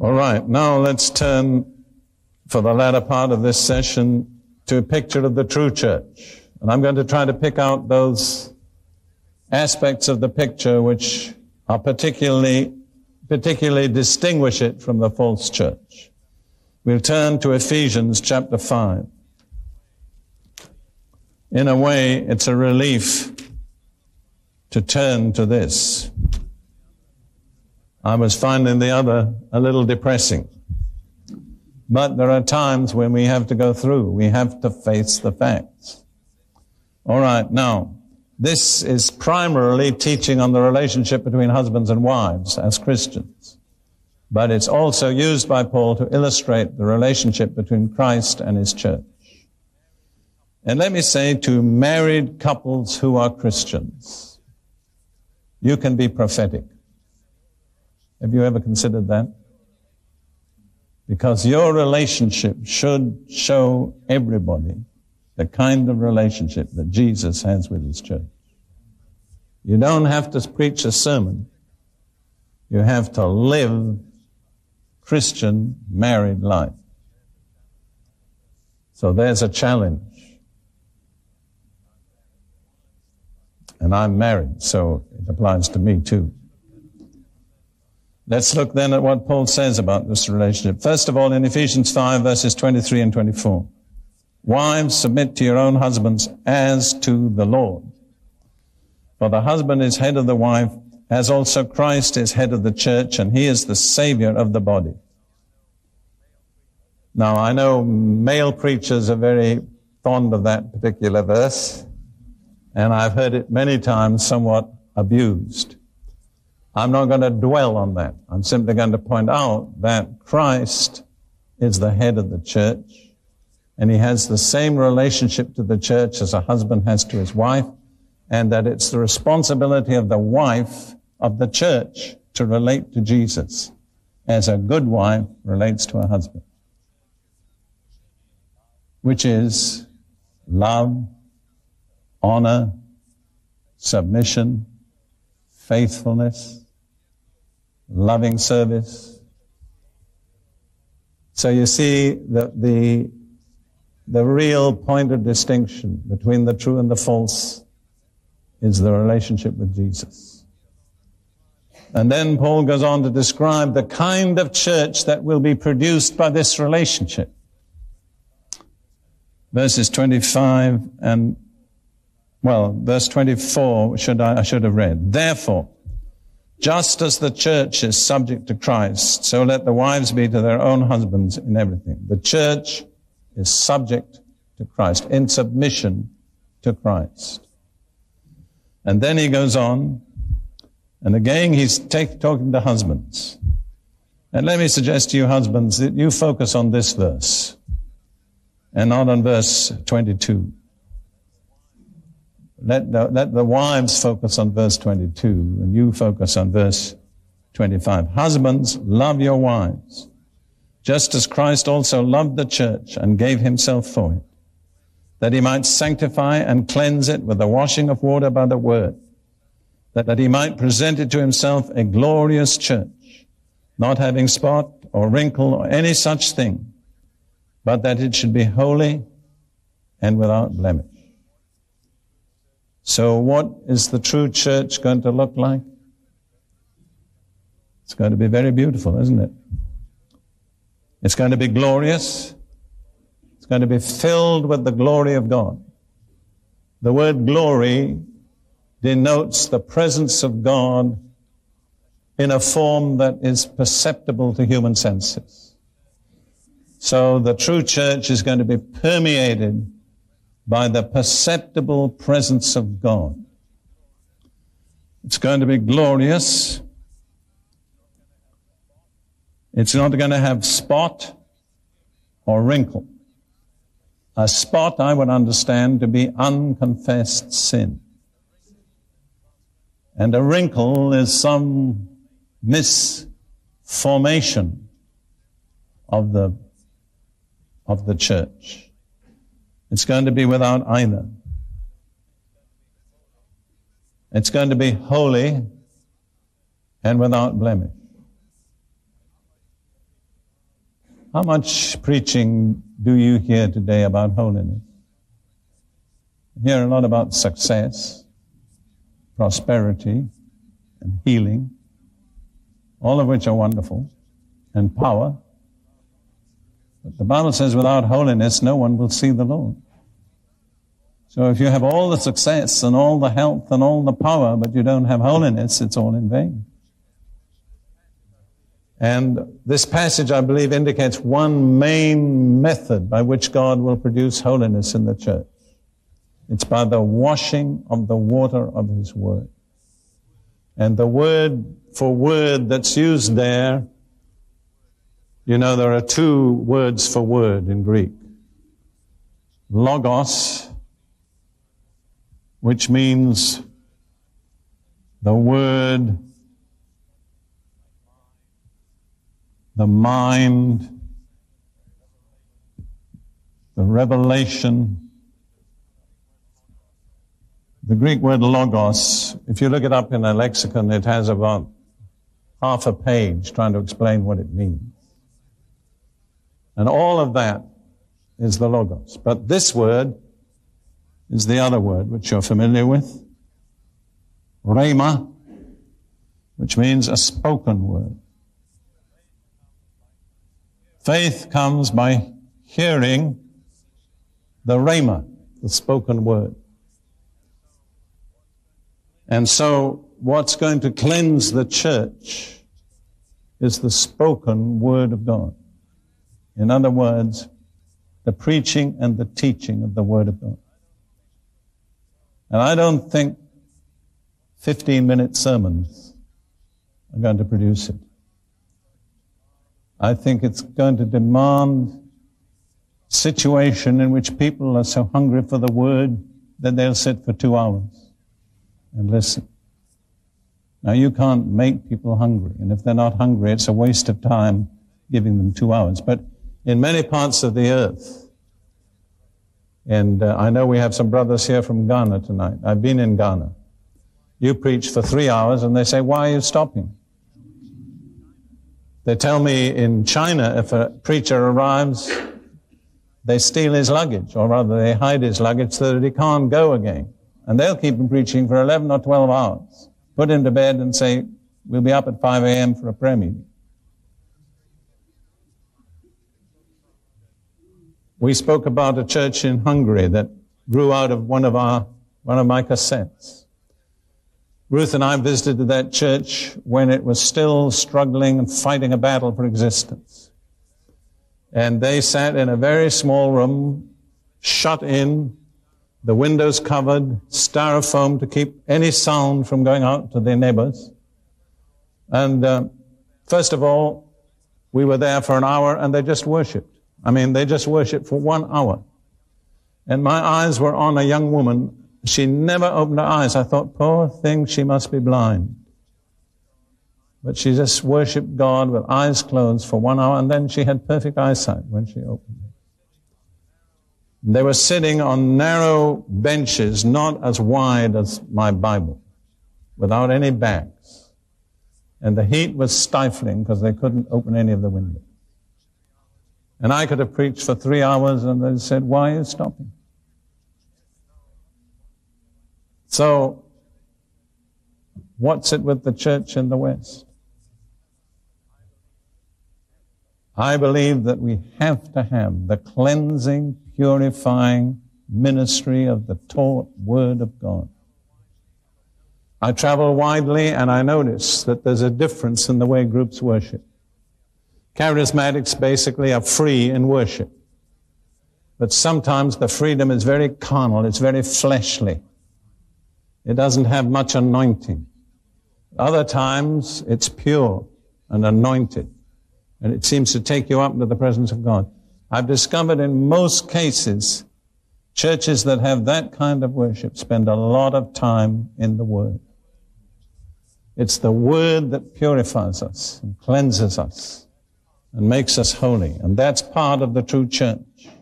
All right, now let's turn for the latter part of this session to a picture of the true church. And I'm going to try to pick out those aspects of the picture which are particularly distinguish it from the false church. We'll turn to Ephesians chapter 5. In a way, it's a relief to turn to this. I was finding the other a little depressing. But there are times when we have to go through. We have to face the facts. All right, now, this is primarily teaching on the relationship between husbands and wives as Christians. But it's also used by Paul to illustrate the relationship between Christ and his church. And let me say to married couples who are Christians, you can be prophetic. Have you ever considered that? Because your relationship should show everybody the kind of relationship that Jesus has with his church. You don't have to preach a sermon. You have to live Christian married life. So there's a challenge. And I'm married, so it applies to me too. Let's look then at what Paul says about this relationship. First of all, in Ephesians 5, verses 23 and 24. Wives, submit to your own husbands as to the Lord. For the husband is head of the wife, as also Christ is head of the church, and he is the Savior of the body. Now, I know male preachers are very fond of that particular verse, and I've heard it many times somewhat abused. I'm not going to dwell on that. I'm simply going to point out that Christ is the head of the church, and he has the same relationship to the church as a husband has to his wife, and that it's the responsibility of the wife of the church to relate to Jesus as a good wife relates to a husband, which is love, honor, submission, faithfulness, loving service. So you see that the real point of distinction between the true and the false is the relationship with Jesus. And then Paul goes on to describe the kind of church that will be produced by this relationship. Verses 25 and, verse 24 I should have read. Therefore, just as the church is subject to Christ, so let the wives be to their own husbands in everything. The church is subject to Christ, in submission to Christ. And then he goes on, and again he's talking to husbands. And let me suggest to you husbands that you focus on this verse, and not on verse 22. Let the wives focus on verse 22, and you focus on verse 25. Husbands, love your wives, just as Christ also loved the church and gave himself for it, that he might sanctify and cleanse it with the washing of water by the word, that he might present it to himself a glorious church, not having spot or wrinkle or any such thing, but that it should be holy and without blemish. So what is the true church going to look like? It's going to be very beautiful, isn't it? It's going to be glorious. It's going to be filled with the glory of God. The word glory denotes the presence of God in a form that is perceptible to human senses. So the true church is going to be permeated by the perceptible presence of God. It's going to be glorious. It's not going to have spot or wrinkle. A spot I would understand to be unconfessed sin. And a wrinkle is some misformation of the church. It's going to be without either. It's going to be holy and without blemish. How much preaching do you hear today about holiness? You hear a lot about success, prosperity, and healing, all of which are wonderful, and power. But the Bible says without holiness, no one will see the Lord. So if you have all the success and all the health and all the power, but you don't have holiness, it's all in vain. And this passage, I believe, indicates one main method by which God will produce holiness in the church. It's by the washing of the water of His Word. And the word for word that's used there, you know, there are two words for word in Greek. Logos, which means the word, the mind, the revelation. The Greek word logos, if you look it up in a lexicon, it has about half a page trying to explain what it means. And all of that is the logos. But this word is the other word, which you're familiar with. Rhema, which means a spoken word. Faith comes by hearing the rhema, the spoken word. And so what's going to cleanse the church is the spoken word of God. In other words, the preaching and the teaching of the word of God. And I don't think 15-minute sermons are going to produce it. I think it's going to demand a situation in which people are so hungry for the word that they'll sit for 2 hours and listen. Now, you can't make people hungry, and if they're not hungry, it's a waste of time giving them 2 hours. But in many parts of the earth, and I know we have some brothers here from Ghana tonight. I've been in Ghana. You preach for 3 hours, and they say, why are you stopping? They tell me in China, if a preacher arrives, they steal his luggage, or rather they hide his luggage so that he can't go again. And they'll keep him preaching for 11 or 12 hours. Put him to bed and say, we'll be up at 5 a.m. for a prayer meeting. We spoke about a church in Hungary that grew out of one of my cassettes. Ruth and I visited that church when it was still struggling and fighting a battle for existence. And they sat in a very small room, shut in, the windows covered, styrofoam to keep any sound from going out to their neighbors. And first of all, we were there for an hour and they just worshipped. They just worshipped for 1 hour. And my eyes were on a young woman. She never opened her eyes. I thought, poor thing, she must be blind. But she just worshipped God with eyes closed for 1 hour, and then she had perfect eyesight when she opened it. They were sitting on narrow benches, not as wide as my Bible, without any backs. And the heat was stifling because they couldn't open any of the windows. And I could have preached for 3 hours, and they said, why are you stopping? So, what's it with the church in the West? I believe that we have to have the cleansing, purifying ministry of the taught Word of God. I travel widely and I notice that there's a difference in the way groups worship. Charismatics basically are free in worship. But sometimes the freedom is very carnal, it's very fleshly. It doesn't have much anointing. Other times it's pure and anointed. And it seems to take you up into the presence of God. I've discovered in most cases, churches that have that kind of worship spend a lot of time in the Word. It's the Word that purifies us and cleanses us and makes us holy. And that's part of the true church.